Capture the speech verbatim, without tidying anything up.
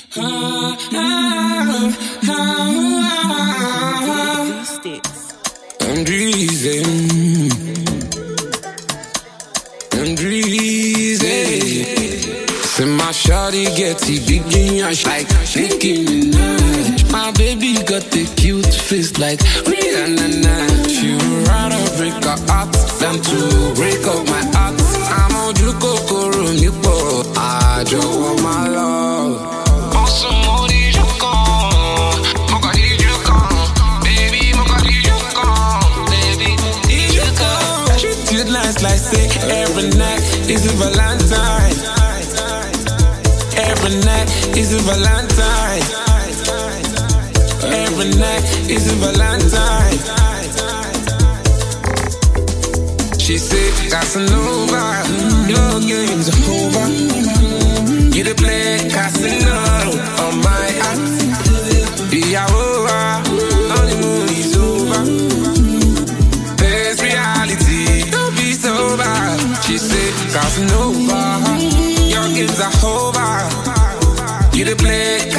I'm dreaming, I'm dreaming. Say my shawty get it big and like Nicki Minaj. My baby got the cute face like Rihanna. She would rather break her heart than to break up my heart. I'm on Juko Koro Nipo. I just want my love. Like say every night is a Valentine. Every night is a Valentine. Every night is a Valentine. She said, Casanova, your game's over. You the play Casino on my act. Yeah, over. Honeymoon is over. There's reality. She said, Casanova, your games are over. You the play